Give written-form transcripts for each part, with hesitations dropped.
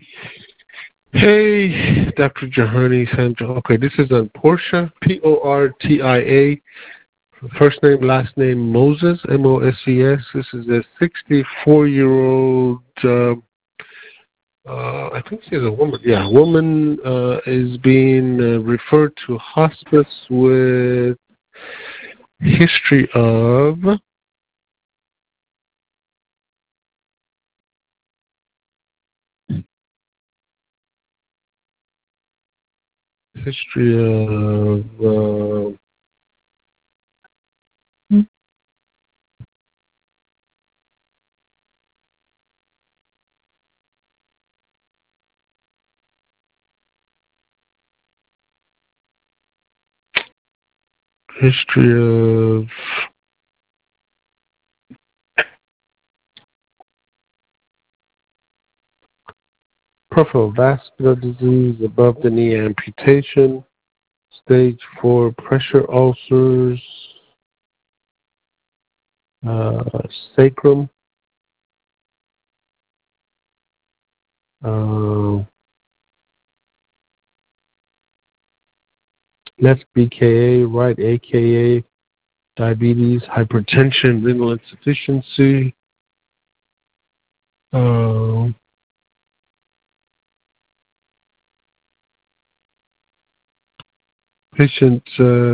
Hey, Dr. Jahani Sandra. Okay, this is on Portia, Portia. First name, last name Moses, Moses. This is a 64-year-old. I think she's a woman. Yeah, woman is being referred to hospice with history of history of history of peripheral vascular disease, above the knee amputation, stage 4 pressure ulcers, uh, sacrum, uh, left BKA, right AKA, diabetes, hypertension, renal insufficiency. Patient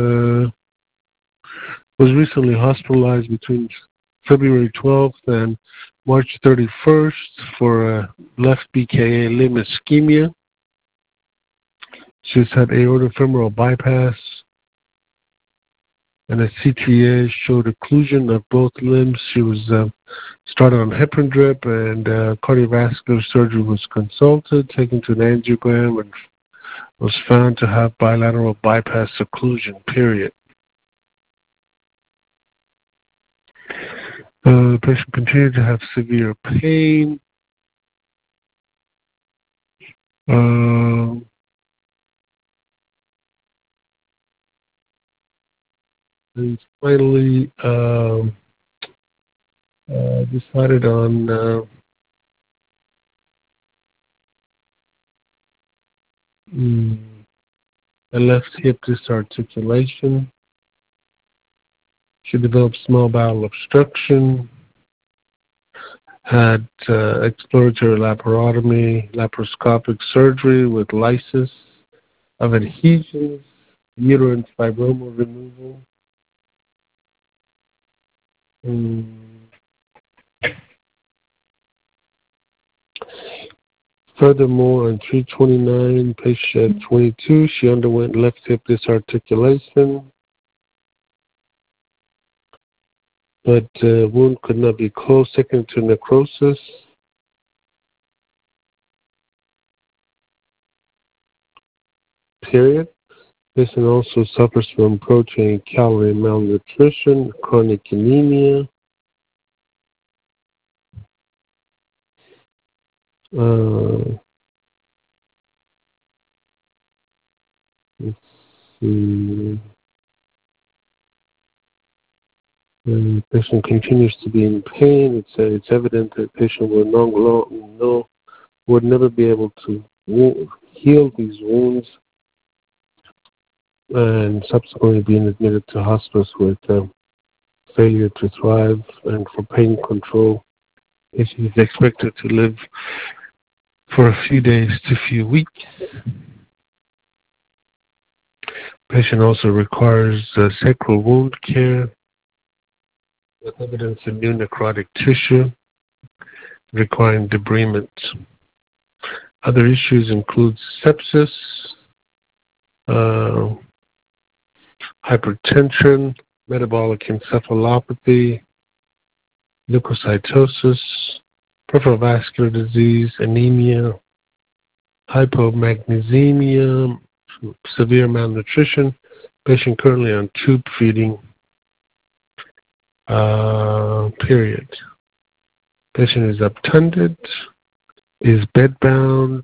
was recently hospitalized between February 12th and March 31st for a left BKA limb ischemia. She's had aortofemoral bypass, and a CTA showed occlusion of both limbs. She was started on heparin drip, and cardiovascular surgery was consulted, taken to an angiogram, and was found to have bilateral bypass occlusion, period. The patient continued to have severe pain. And finally decided on a left hip disarticulation. She developed small bowel obstruction, had exploratory laparotomy, laparoscopic surgery with lysis of adhesions, uterine fibroma removal. Furthermore, on 329, patient 22, she underwent left hip disarticulation, but wound could not be closed, second to necrosis. Period. Patient also suffers from protein and calorie malnutrition, chronic anemia. Let's see. The patient continues to be in pain. It's evident that the patient would never be able to heal these wounds, and subsequently being admitted to hospice with failure to thrive. And for pain control, patient is expected to live for a few days to a few weeks. Patient also requires sacral wound care with evidence of new necrotic tissue requiring debridement. Other issues include sepsis, hypertension, metabolic encephalopathy, leukocytosis, peripheral vascular disease, anemia, hypomagnesemia, severe malnutrition. Patient currently on tube feeding. Period. Patient is obtunded, is bedbound,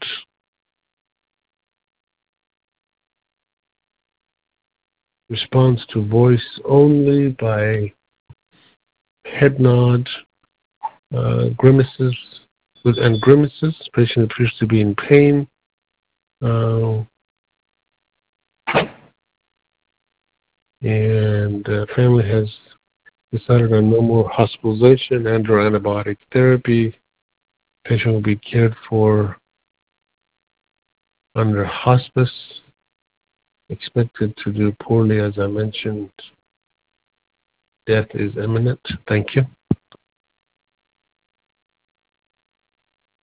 responds to voice only by head nod, grimaces, and grimaces. Patient appears to be in pain. And family has decided on no more hospitalization and/or antibiotic therapy. Patient will be cared for under hospice. Expected to do poorly, as I mentioned. Death is imminent. Thank you.